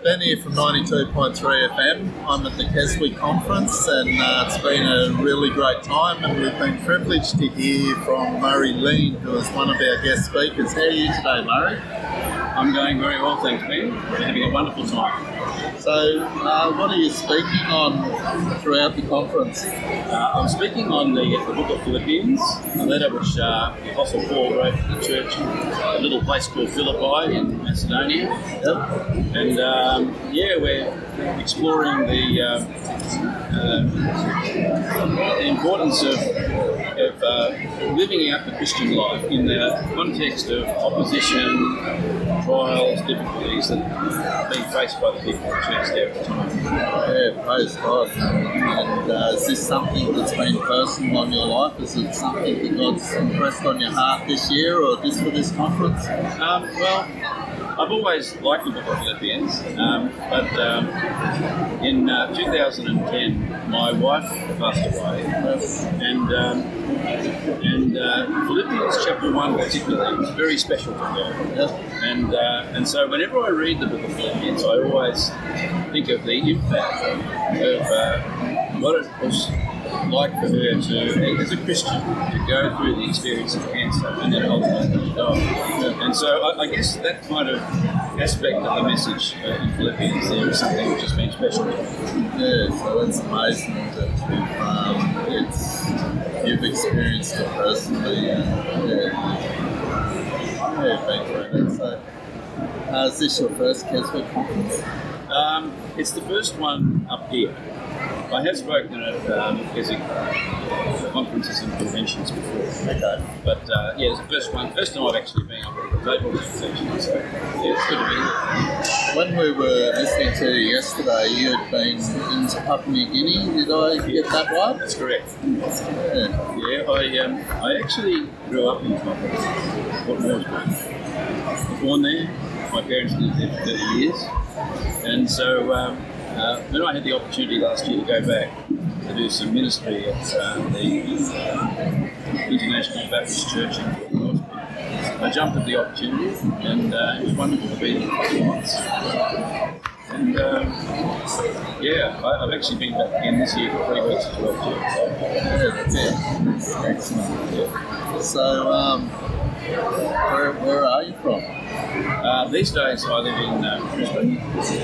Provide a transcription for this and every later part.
Ben here from 92.3 FM. I'm at the Keswick Conference and it's been a really great time, and we've been privileged to hear from Murray Lean, who is one of our guest speakers. How are you today, Murray? I'm going very well, thanks, Ben. We're having a wonderful time. So, what are you speaking on throughout the conference? I'm speaking on the book of Philippians, a letter which the Apostle Paul wrote to the church in a little place called Philippi in Macedonia. Yep. And we're exploring the importance of living out the Christian life in the context of opposition, trials, difficulties that are being faced by the people of the church there at the time. Yeah, praise God. And is this something that's been personal on your life? Is it something that God's impressed on your heart this year or just for this conference? Well, I've always liked the book of Philippians, but in 2010, my wife passed away, and Philippians chapter 1 particularly was very special to her. And so whenever I read the book of Philippians, I always think of the impact of what it was like for her to, as a Christian, to go through the experience of cancer and then ultimately die. And so I guess that kind of aspect of the message in Philippians there is something which has been special to me. Yeah, so it's amazing that you've experienced it personally. Thank you. So, is this your first Keswick conference? It's the first one up here. I have spoken at Keswick conferences and conventions before. Okay. But it's the first one. First time I've actually been up at the table conversation. So it's good to be here. When we were listening to you yesterday, you had been into Papua New Guinea. Did I get that right? That's correct. Yeah. I actually grew up in Port Moresby. Born there. My parents lived there for 30 years. And so when I had the opportunity last year to go back to do some ministry at the International Baptist Church in Port Moresby, I jumped at the opportunity, and it was wonderful to be there for 6 months. And I've actually been back again this year for 3 weeks as well too. That's excellent. Yeah. So, where are you from? These days I live in Brisbane.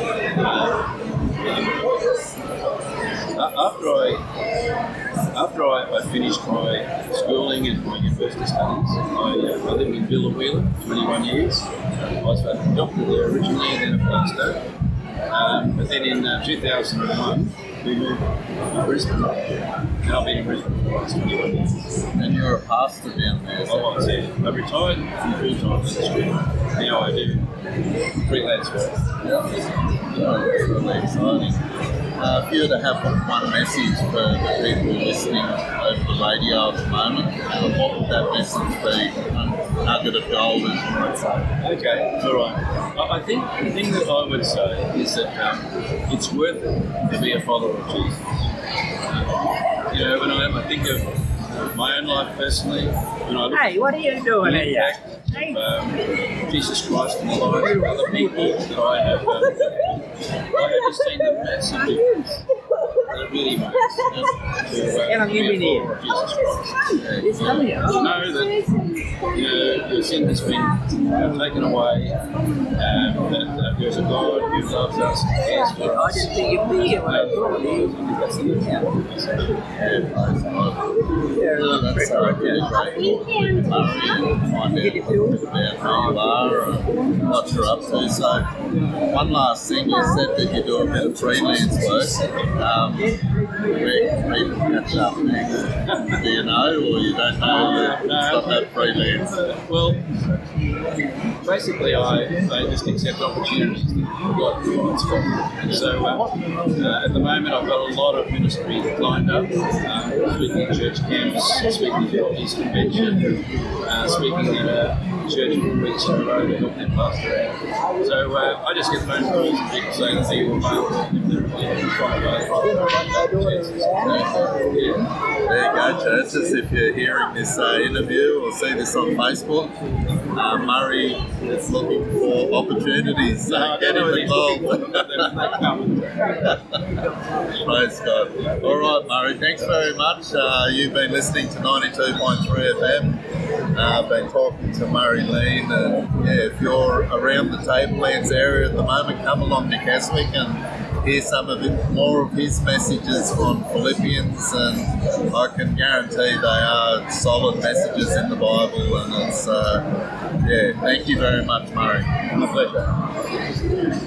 After I finished my schooling and my university studies, I lived in Billawheeler for 21 years. I was a doctor there originally and then a pastor. But then in 2001, we moved to Brisbane, and I've been in Brisbane for the last 21 years. And you're a pastor down there? I was, yeah. I retired from full-time ministry. Now I do freelance work. Yeah, it's really exciting. If you were to have one message for the people listening over the radio at the moment, what would that message be? A nugget of gold, as you might say. Okay, all right. I think the thing that I would say is that it's worth it to be a follower of Jesus. When I think of my own life personally, when I look what are you doing here? Jesus Christ in the lives of other people that I have just seen the massive difference that it really makes to be a follower of Jesus Christ. To know that your sin has been taken away, that there's a God who loves us and cares for us. I didn't think you'd be here when I brought you. That's a really great. Find out a little bit about who you are and what you're up to. So, one last thing, you said that you do a bit of freelance work. Where can people catch up next? Do you know, or you don't know? It's not that freelance. Well, basically, I just accept opportunities that God provides for me. And so, at the moment, I've got a lot of ministry lined up. Speaking at church camps, speaking at the East Convention, speaking at a church 4 weeks in a row to help them pastor out. So I just get phone calls and people saying that they will available if they're There you go, churches. If you're hearing this interview or see this on Facebook, Murray Just looking for opportunities. So get involved. Praise God. All right, Murray. Thanks very much. You've been listening to 92.3 FM. I've been talking to Murray Lean, and if you're around the Tablelands area at the moment, come along to Keswick and hear some of more of his messages on Philippians, and I can guarantee they are solid messages in the Bible, and it's thank you very much, Murray. My pleasure.